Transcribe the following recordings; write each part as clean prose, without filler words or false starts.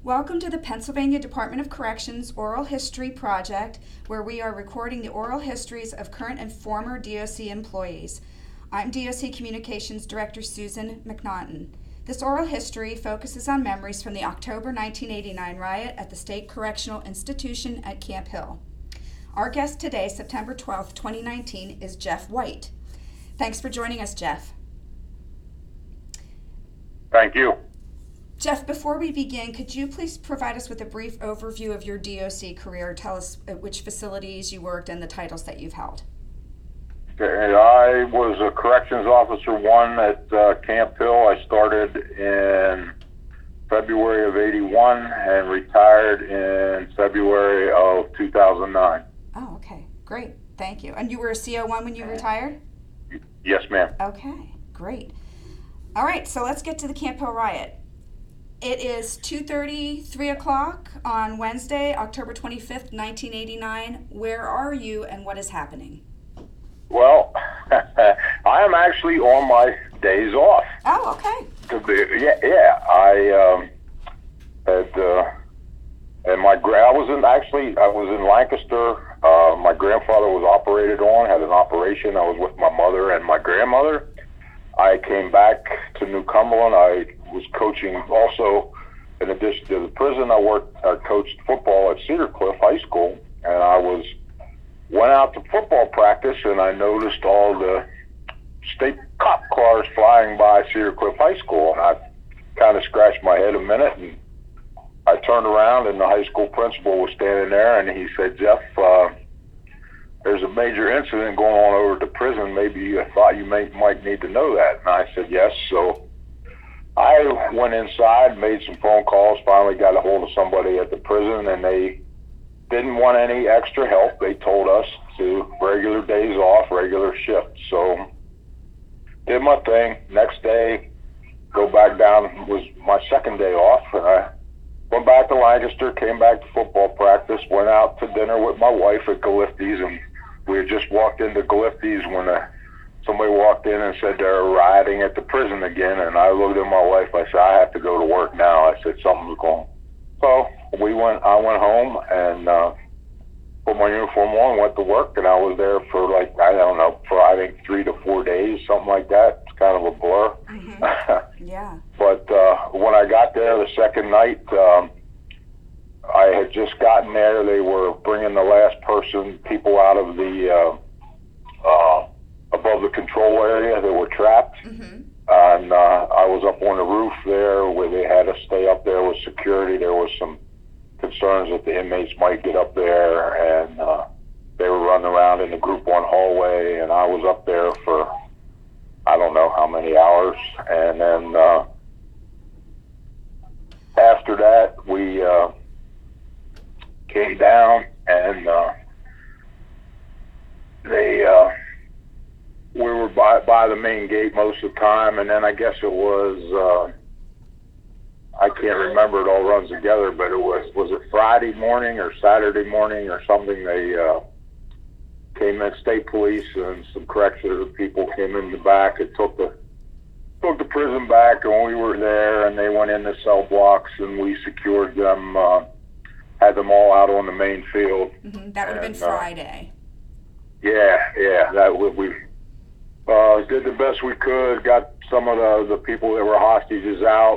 Welcome to the Pennsylvania Department of Corrections Oral History Project, where we are recording the oral histories of current and former DOC employees. I'm DOC Communications Director Susan McNaughton. This oral history focuses on memories from the October 1989 riot at the State Correctional Institution at Camp Hill. Our guest today, September 12th, 2019, is Jeff White. Thanks for joining us, Jeff. Thank you. Jeff, before we begin, could you please provide us with a brief overview of your DOC career? Tell us at which facilities you worked and the titles that you've held. Okay, I was a Corrections Officer 1 at Camp Hill. I started in February of 81 and retired in February of 2009. Oh, okay. Great. Thank you. And you were a CO1 when you retired? Yes, ma'am. Okay, great. All right, so let's get to the Camp Hill riot. It is 2:30, 3 o'clock on Wednesday, October 25th, 1989. Where are you and what is happening? Well, I am actually on my days off. Oh, okay. I was in Lancaster. My grandfather was operated on, had an operation. I was with my mother and my grandmother. I came back to New Cumberland. I was coaching also, in addition to the prison. I coached football at Cedar Cliff High School, and went out to football practice, and I noticed all the state cop cars flying by Cedar Cliff High School, and I kind of scratched my head a minute, and I turned around, and the high school principal was standing there, and he said, "Jeff, there's a major incident going on over at the prison. Maybe you thought you might need to know that." And I said, "Yes." So I went inside, made some phone calls, finally got a hold of somebody at the prison, and they didn't want any extra help. They told us to regular days off, regular shifts. So did my thing. Next day, go back down, was my second day off, and I went back to Lancaster, came back to football practice, went out to dinner with my wife at Galifte's, and we had just walked into Galifte's when somebody walked in and said they're rioting at the prison again, and I looked at my wife, I said, "I have to go to work now." I said, "Something's going." So I went home and put my uniform on, went to work, and I was there for I think 3 to 4 days, something like that. It's kind of a blur. Mm-hmm. Yeah. But when I got there the second night, I had just gotten there. They were bringing the last people out of the above the control area. They were trapped. Mm-hmm. And I was up on the roof there where they had us stay up there with security. There was some concerns that the inmates might get up there, and they were running around in the Group 1 hallway, and I was up there for I don't know how many hours. And then after that, we came down, and we were by the main gate most of the time, and then I guess it was I can't remember, it all runs together, but was it Friday morning or Saturday morning or something? They came in, state police and some correctional people came in the back and took the prison back, and we were there, and they went in the cell blocks, and we secured them, had them all out on the main field. Mm-hmm. That would have been Friday. That we did the best we could, got some of the people that were hostages out,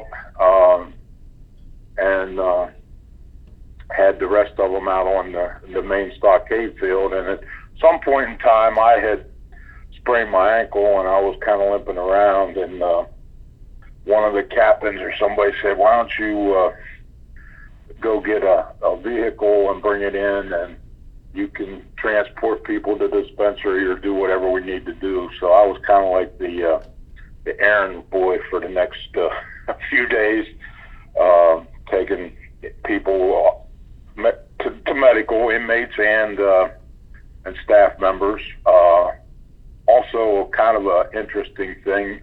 and had the rest of them out on the main stockade field. And at some point in time, I had sprained my ankle, and I was kind of limping around, and one of the captains or somebody said, "Why don't you go get a vehicle and bring it in, and you can transport people to the dispensary or do whatever we need to do." So I was kind of like the errand boy for the next few days, taking people to medical, inmates and staff members. Also, kind of an interesting thing,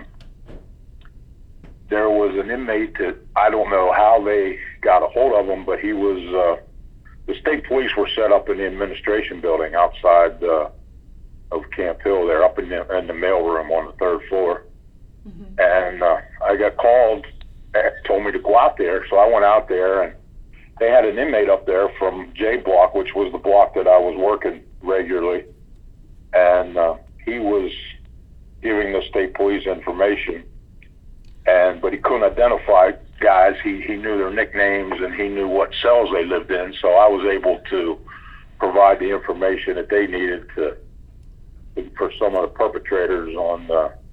there was an inmate that I don't know how they got a hold of him, but he was the state police were set up in the administration building outside of Camp Hill. They're up in the mailroom on the third floor. Mm-hmm. And I got called told me to go out there. So I went out there, and they had an inmate up there from J Block, which was the block that I was working regularly, and he was giving the state police information, but he couldn't identify guys. He knew their nicknames, and he knew what cells they lived in, so I was able to provide the information that they needed for some of the perpetrators on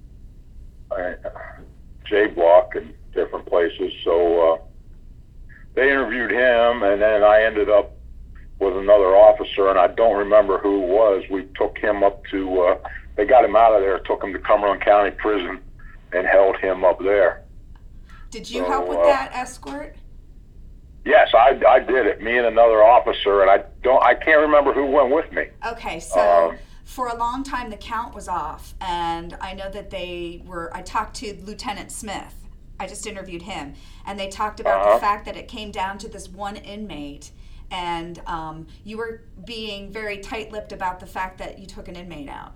J Block and different places. So they interviewed him, and then I ended up with another officer, and I don't remember who it was. We took him up to, they got him out of there, took him to Cumberland County Prison, and held him up there. Did you help with that escort? Yes, I did it. Me and another officer, and I can't remember who went with me. Okay, so for a long time the count was off, and I know that I talked to Lieutenant Smith. I just interviewed him, and they talked about the fact that it came down to this one inmate, and you were being very tight-lipped about the fact that you took an inmate out.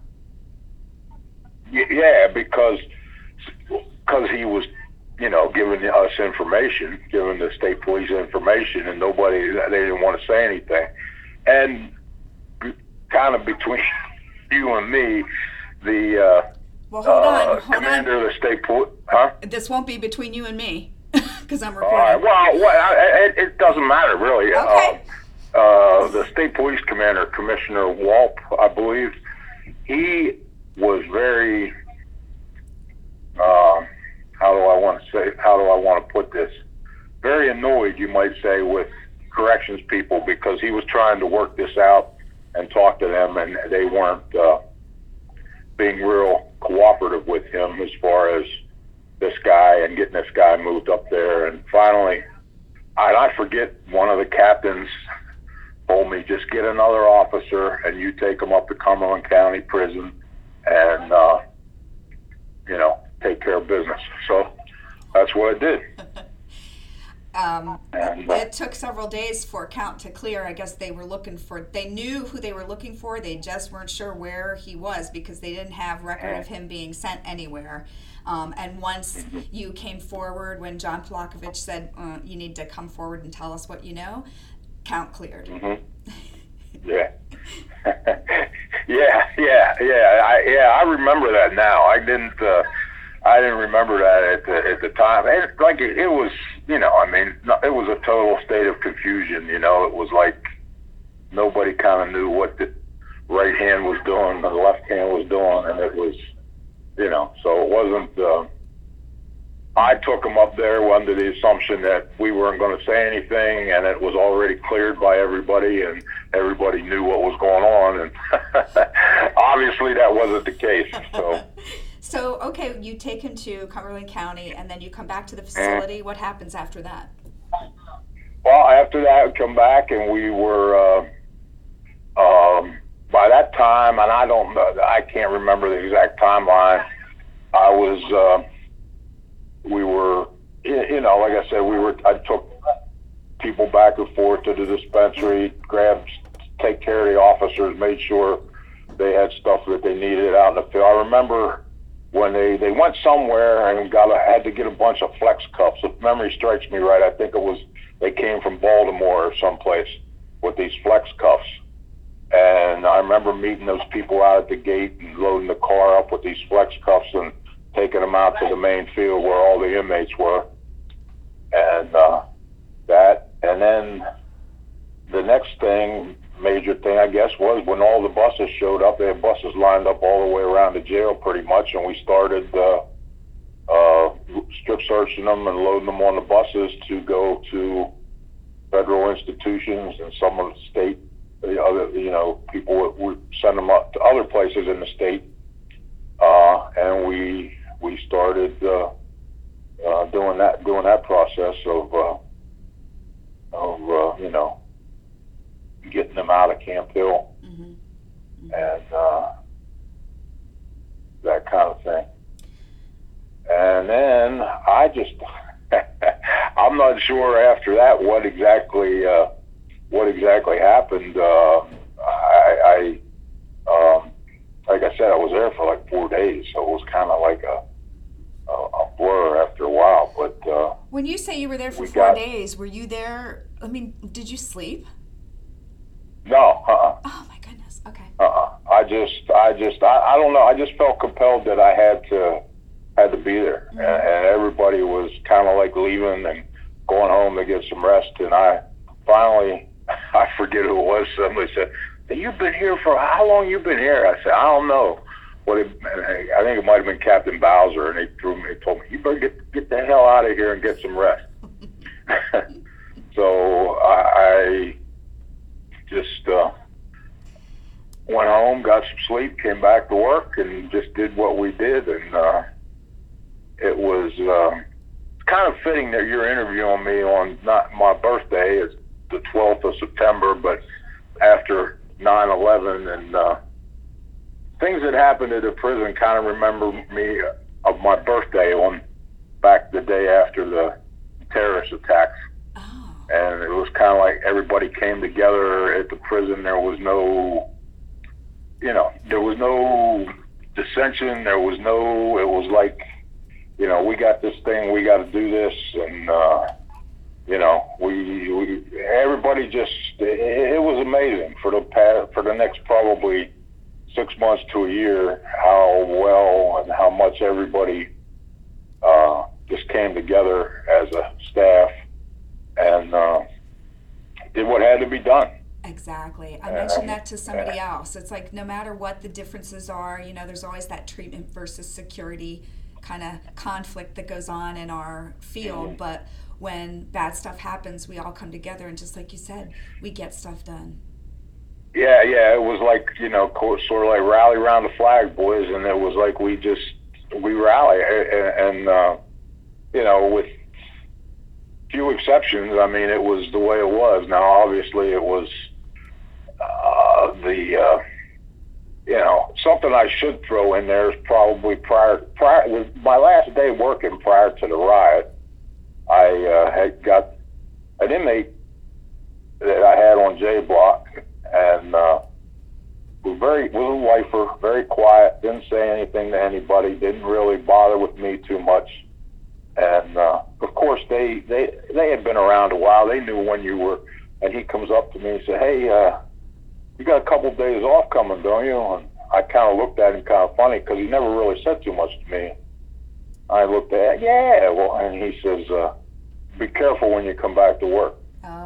Yeah, because he was, giving us information, giving the state police information, and they didn't want to say anything. And kind of between you and me, the hold on. commander of the state police, huh? This won't be between you and me, because I'm recording. All right. Well, it doesn't matter, really. Okay. The state police commander, Commissioner Walp, I believe, he was very, how do I want to put this? Very annoyed, you might say, with corrections people, because he was trying to work this out and talk to them, and they weren't being real cooperative with him as far as this guy and getting this guy moved up there. And finally, I forget, one of the captains told me, just get another officer and you take him up to Cumberland County Prison and, take care of business. So that's what I did. It took several days for count to clear. I guess they knew who they were looking for. They just weren't sure where he was, because they didn't have record of him being sent anywhere. And once you came forward, when John Polakovich said, you need to come forward and tell us what you know, count cleared. Yeah. I remember that now. I didn't remember that at the time. And it was, it was a total state of confusion. It was like nobody kind of knew what the right hand was doing, the left hand was doing, and it was, so it wasn't. I took him up there under the assumption that we weren't going to say anything, and it was already cleared by everybody, and everybody knew what was going on, and obviously that wasn't the case. So, okay, you take him to Cumberland County, and then you come back to the facility. What happens after that? Well, after that, we come back, and we were, by that time, and I can't remember the exact timeline, we were, like I said, I took people back and forth to the dispensary, take care of the officers, made sure they had stuff that they needed out in the field. I remember when they went somewhere and had to get a bunch of flex cuffs. If memory strikes me right, I think they came from Baltimore or someplace with these flex cuffs. And I remember meeting those people out at the gate and loading the car up with these flex cuffs and taking them out to the main field where all the inmates were. And and then the next major thing, I guess, was when all the buses showed up. They had buses lined up all the way around the jail pretty much, and we started strip searching them and loading them on the buses to go to federal institutions and some of the state, people would send them up to other places in the state. And we started doing that process of getting them out of Camp Hill and that kind of thing. And then I'm not sure after that what exactly happened. Like I said, I was there for like 4 days, so it was kind of like a blur after a while. But When you say you were there for we 4 got days, were you there? I mean, did you sleep? no, Oh my goodness. Okay. I don't know. I just felt compelled that I had to be there, and everybody was kind of like leaving and going home to get some rest. And I finally, I forget who it was. Somebody said, "You've been here for how long? You've been here?" I said, "I don't know." I think it might have been Captain Bowser, and they told me, "You better get the hell out of here and get some rest." So I just went home, got some sleep, came back to work, and just did what we did. And it was kind of fitting that you're interviewing me on not my birthday. It's the 12th of September, but after 9/11 and things that happened at the prison kind of remember me of my birthday on back the day after the terrorist attacks. Oh. And it was kind of like everybody came together at the prison. There was no, there was no dissension. It was like, we got this thing, we got to do this. And, everybody just, it was amazing for the next probably 6 months to a year, how well and how much everybody just came together as a staff and did what had to be done. Exactly. I mentioned that to somebody else. It's like no matter what the differences are, there's always that treatment versus security kind of conflict that goes on in our field. But when bad stuff happens, we all come together and just like you said, we get stuff done. Yeah, it was like, sort of like rally around the flag, boys, and it was like we rally, and with few exceptions, I mean, it was the way it was. Now, obviously, it was something I should throw in there is probably prior my last day working prior to the riot, I had got an inmate that I had on J Block, and was a lifer, very quiet, didn't say anything to anybody, didn't really bother with me too much. And of course, they had been around a while. They knew when you were. And he comes up to me and said, "Hey, you got a couple of days off coming, don't you?" And I kind of looked at him kind of funny because he never really said too much to me. I looked at, yeah, well, and he says, "Be careful when you come back to work."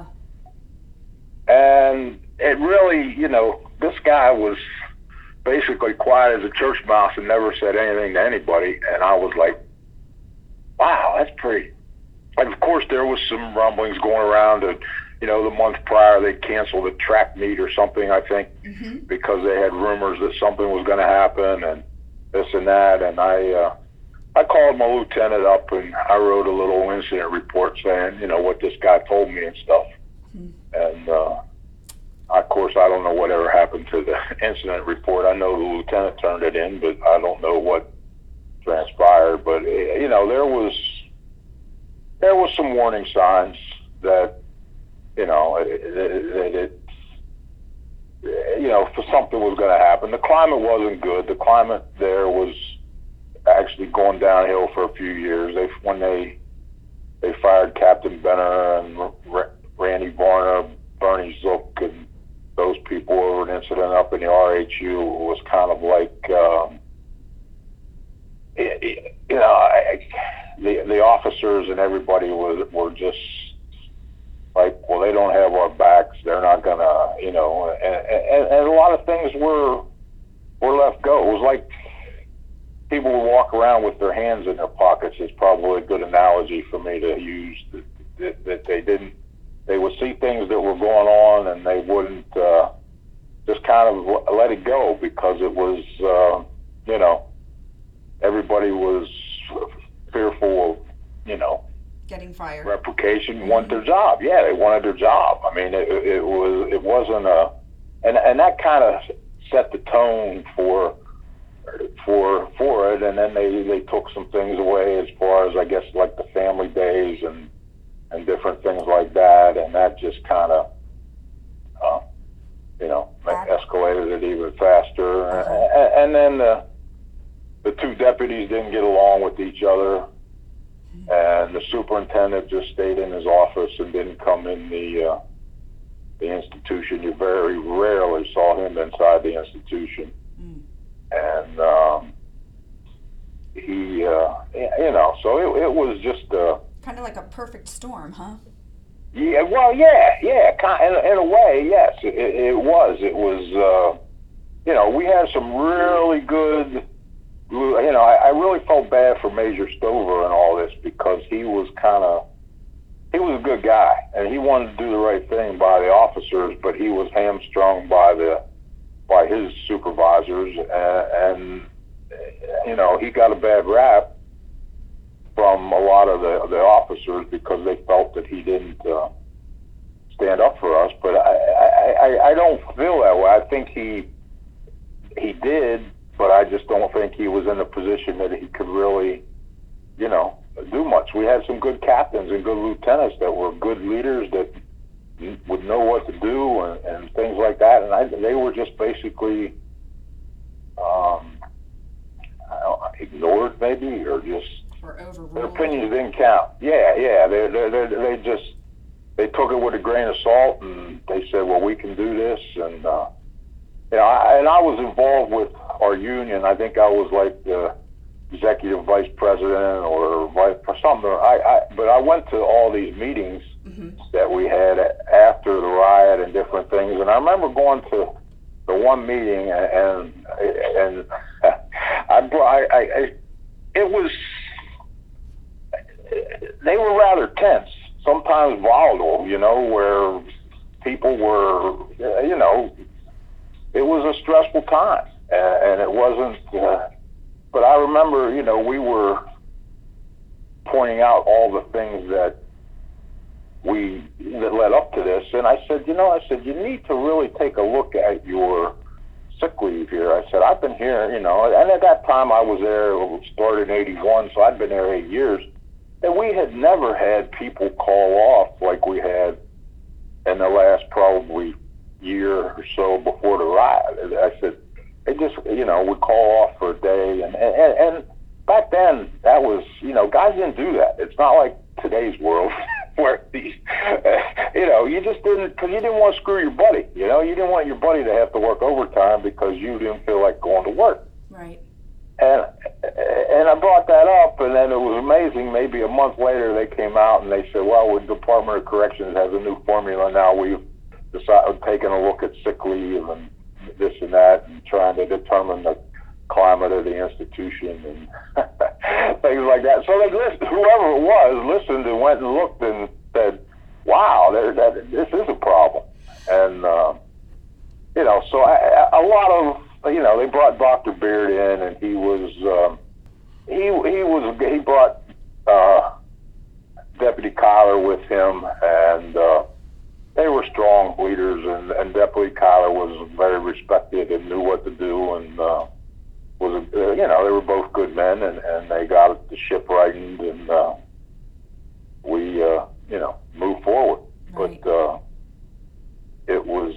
And it really, this guy was basically quiet as a church mouse and never said anything to anybody. And I was like, wow, that's pretty. And of course, there was some rumblings going around that, the month prior they canceled a track meet or something, I think, because they had rumors that something was going to happen and this and that. And I called my lieutenant up and I wrote a little incident report saying, what this guy told me and stuff. And of course, I don't know whatever happened to the incident report. I know the lieutenant turned it in, but I don't know what transpired. But there was some warning signs that for something was going to happen. The climate wasn't good. The climate there was actually going downhill for a few years. When they fired Captain Benner and Randy Varner, Bernie Zook, and those people over an incident up in the RHU, was kind of like, the officers and everybody were just like, well, they don't have our backs. They're not gonna, and a lot of things were left go. It was like people would walk around with their hands in their pockets. Is probably a good analogy for me to use. That they would see things that were going on and they wouldn't just kind of let it go because it was, everybody was fearful of, getting fired. Replication, want their job. Yeah, they wanted their job. I mean, it wasn't and that kind of set the tone for it. And then they took some things away as far as, I guess, like the family days and different things like that. And that just kind of, escalated it even faster. And then the two deputies didn't get along with each other. and the superintendent just stayed in his office and didn't come in the institution. You very rarely saw him inside the institution. And he, so it was just kind of like a perfect storm, huh? Yeah, well, yeah, in a way, yes, it was. It was, we had some really good, I really felt bad for Major Stover and all this, because he was a good guy, and he wanted to do the right thing by the officers, but he was hamstrung by his supervisors, and he got a bad rap from a lot of the officers because they felt that he didn't stand up for us. But I don't feel that way. I think he did, but I just don't think he was in a position that he could really, do much. We had some good captains and good lieutenants that were good leaders that would know what to do and things like that. And they were just basically ignored, maybe, or just their opinions didn't count. Yeah. They took it with a grain of salt, and they said, "Well, we can do this." And I was involved with our union. I think I was like the executive vice president or something. But I went to all these meetings that we had after the riot and different things. And I remember going to the one meeting, and it was, they were rather tense, sometimes volatile, where people were, it was a stressful time, and it wasn't, but I remember, we were pointing out all the things that led up to this, and I said, you need to really take a look at your sick leave here. I said, I've been here, and at that time I was there, it started in 81, so I'd been there 8 years, and we had never had people call off like we had in the last probably year or so before the riot. I said, they just, would call off for a day, and back then, that was, guys didn't do that. It's not like today's world where these, you just didn't, because you didn't want to screw your buddy, you didn't want your buddy to have to work overtime because you didn't feel like going to work. Right. And I brought that up, and then it was amazing. Maybe a month later, they came out and they said, well, the Department of Corrections has a new formula now. We've taken a look at sick leave and this and that, and trying to determine the climate of the institution and things like that. So whoever it was listened and went and looked and said, wow, this is a problem. And, so a lot of, they brought Dr. Beard in, and he brought Deputy Kyler with him, and they were strong leaders, and Deputy Kyler was very respected and knew what to do, and they were both good men, and they got the ship rightened, and we moved forward. Right. But it was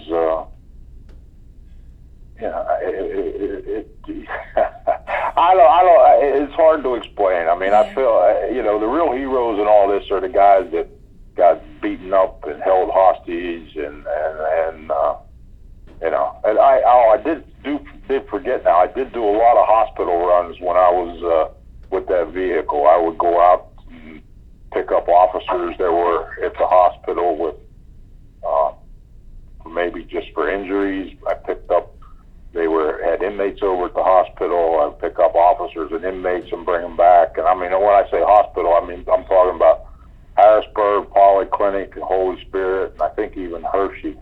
it's hard to explain. I mean, I feel the real heroes in all this are the guys that got beaten up and held hostage, and I did forget now. I did do a lot of hospital runs when I was with that vehicle. I would go out and pick up officers that were at the hospital with maybe just for injuries. I picked up. They had inmates over at the hospital. I'd pick up officers and inmates and bring them back. And I mean, when I say hospital, I mean I'm talking about Harrisburg, Polyclinic, and Holy Spirit, and I think even Hershey.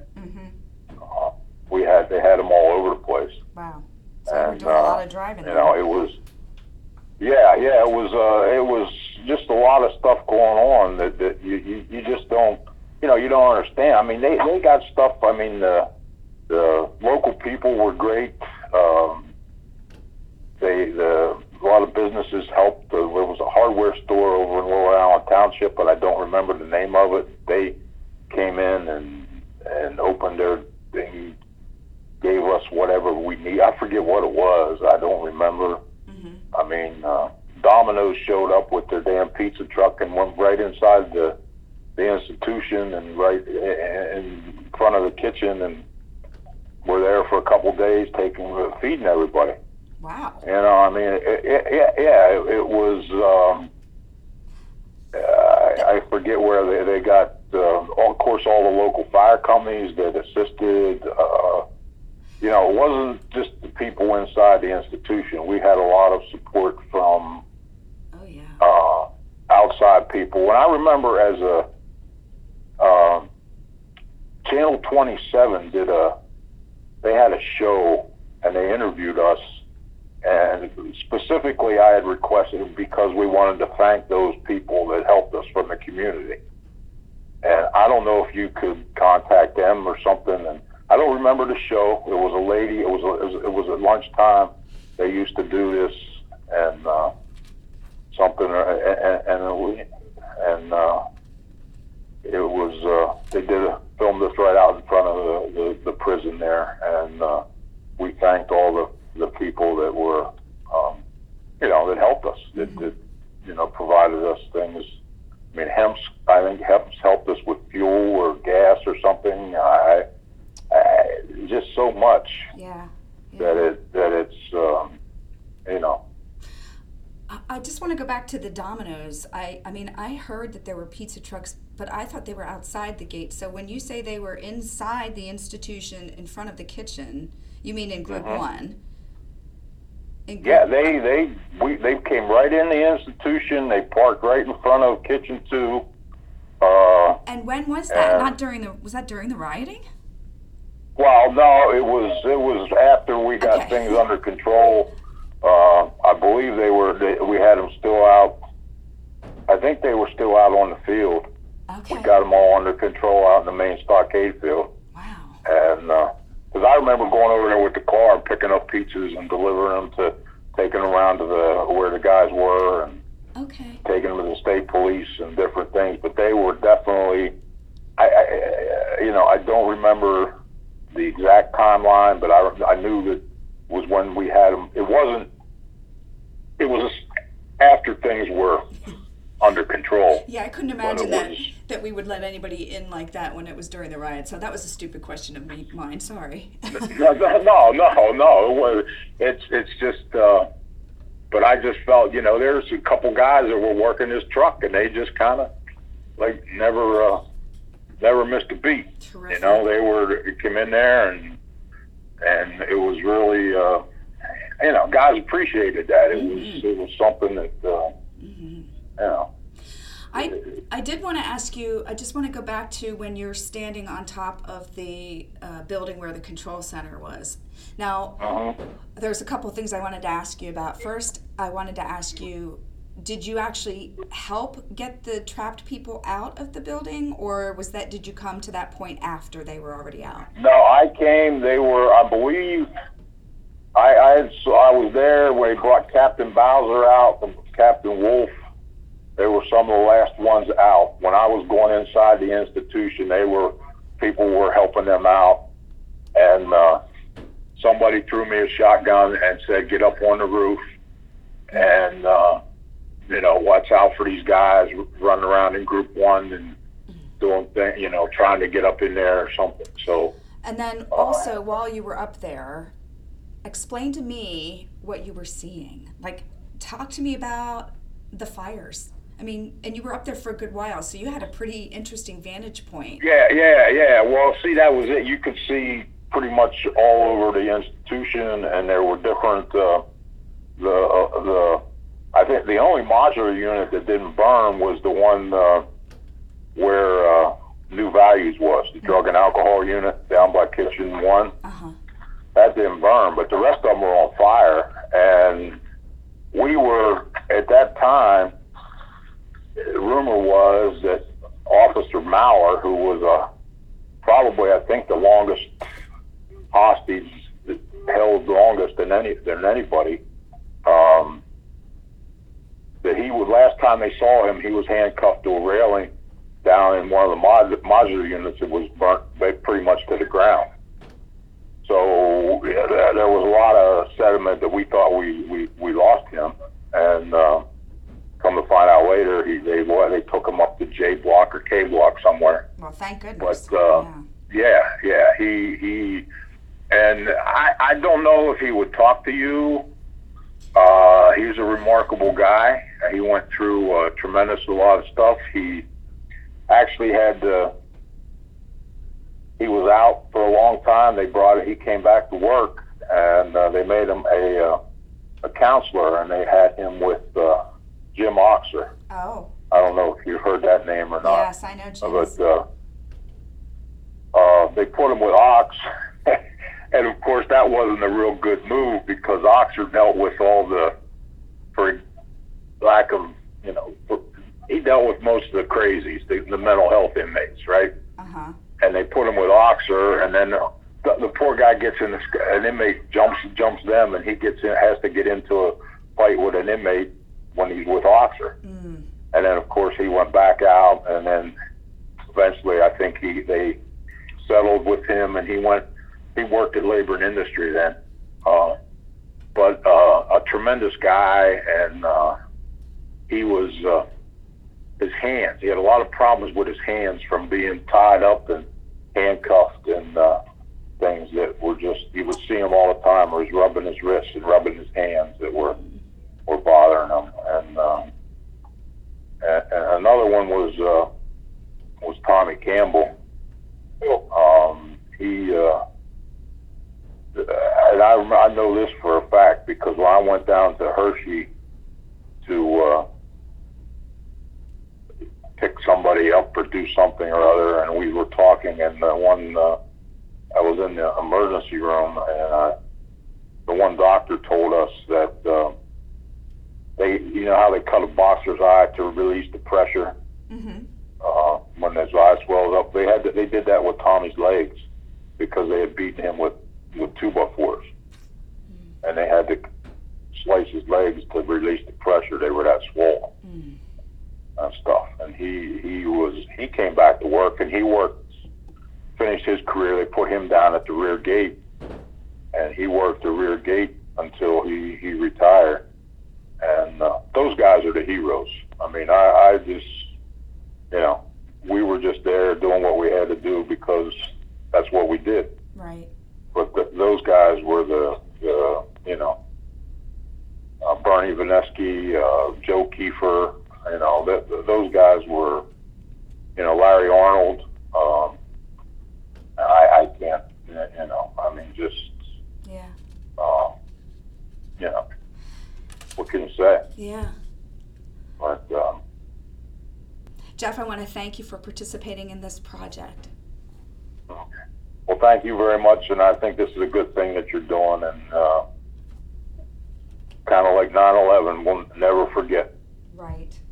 They had them all over the place. Wow. So you were doing a lot of driving. It was, it was just a lot of stuff going on that you just don't, you don't understand. I mean, they got stuff. I mean, the local people were great. A lot of businesses helped. There was a hardware store over in Lower Allen Township, but I don't remember the name of it. They came in and opened their thing, gave us whatever we need. I forget what it was. I don't remember. I mean, Domino's showed up with their damn pizza truck and went right inside the institution and right in front of the kitchen, and were there for a couple days feeding everybody. Wow. You know, I mean, it was. I forget where they got. Of course, all the local fire companies that assisted. You know, it wasn't just the people inside the institution. We had a lot of support from outside people. When I remember as a Channel 27 they had a show and they interviewed us, and specifically I had requested because we wanted to thank those people that helped us from the community. And I don't know if you could contact them or something. And I don't remember the show. It was a lady. It was at lunchtime. They used to do this and something, and it was they filmed this right out in front of the prison there, and we thanked all the people that were you know, that helped us, that you know, provided us things. I mean, I think Hemp's helped us with fuel or gas or something. Just so much. Yeah. That it's you know. I just want to go back to the Domino's. I mean, I heard that there were pizza trucks, but I thought they were outside the gate. So when you say they were inside the institution in front of the kitchen, you mean in Group 1? Yeah, they came right in the institution. They parked right in front of Kitchen 2. And when was that? Was that during the rioting? Well, no, it was after we got things under control. I believe we had them still out. I think they were still out on the field. Okay. We got them all under control out in the main stockade field. Wow. And because I remember going over there with the car and picking up pizzas and delivering them taking them around to where the guys were, and taking them to the state police and different things. But they were definitely, I don't remember the exact timeline, but I knew that was when we had them. It was after things were under control. Yeah, I couldn't imagine that we would let anybody in like that when it was during the riot. So that was a stupid question of mine. Sorry. No. It's just. But I just felt, you know, there's a couple guys that were working this truck, and they just kind of like never missed a beat. Terrific. You know, they came in there and it was really, you know, guys appreciated that. It was something that, you know. I did want to ask you, I just want to go back to when you're standing on top of the building where the control center was. Now, there's a couple things I wanted to ask you about. First, I wanted to ask you, did you actually help get the trapped people out of the building, or did you come to that point after they were already out? No, I came, they were, I believe, I was there when they brought Captain Bowser out and Captain Wolf. They were some of the last ones out. When I was going inside the institution, people were helping them out, and somebody threw me a shotgun and said, "Get up on the roof, and you know, watch out for these guys running around in Group 1 and doing things, you know, trying to get up in there or something." So. And then also, while you were up there, explain to me what you were seeing. Like, talk to me about the fires. I mean, and you were up there for a good while, so you had a pretty interesting vantage point. Yeah. Well, see, that was it. You could see pretty much all over the institution, and there were different. I think the only modular unit that didn't burn was the one where New Values was, the drug and alcohol unit down by Kitchen 1. That didn't burn, but the rest of them were on fire, and we were at that time. The rumor was that Officer Maurer, who was probably, I think, the longest hostage, held longest than anybody, that he was, last time they saw him, he was handcuffed to a railing down in one of the modular units that was burnt pretty much to the ground. So yeah, there was a lot of sentiment that we thought we lost him, and come to find out later, they took him up to J Block or K Block somewhere. Well, thank goodness. But he and I don't know if he would talk to you. He was a remarkable guy. He went through a lot of stuff. He actually he was out for a long time. He came back to work, and they made him a counselor, and they had him with Jim Oxer. Oh. I don't know if you heard that name or not. Yes, I know Jim. But they put him with Ox, and of course that wasn't a real good move because Oxer dealt with all for lack of, he dealt with most of the crazies, the mental health inmates, right? Uh-huh. And they put him with Oxer, and then the poor guy gets in, an inmate jumps them, and he has to get into a fight with an inmate when he's with Oxer. Mm. And then of course he went back out, and then eventually I think they settled with him, and he worked at Labor and Industry then. But a tremendous guy, and he was his hands. He had a lot of problems with his hands from being tied up and handcuffed and things that were just, you would see him all the time, or he's rubbing his wrists and rubbing his hands that were bothering him. And another one was Tommy Campbell. And I know this for a fact because when I went down to Hershey to pick somebody up or do something or other, and we were talking, and I was in the emergency room, and the one doctor told us that you know how they cut a boxer's eye to release the pressure. Mm-hmm. When his eye swells up, they did that with Tommy's legs because they had beaten him with 2x4s, and they had to slice his legs to release the pressure. They were that swollen and stuff. And he came back to work, and finished his career. They put him down at the rear gate, and he worked the rear gate until he retired. And those guys are the heroes. I mean, I just, we were just there doing what we had to do because that's what we did. Right. But those guys were Bernie Vanesky, Joe Kiefer, those guys were, Larry Arnold. I can't, I mean, just, yeah. What can you say? Yeah. But, Jeff, I want to thank you for participating in this project. Okay. Well, thank you very much, and I think this is a good thing that you're doing, and kind of like 9/11, we'll never forget. Right.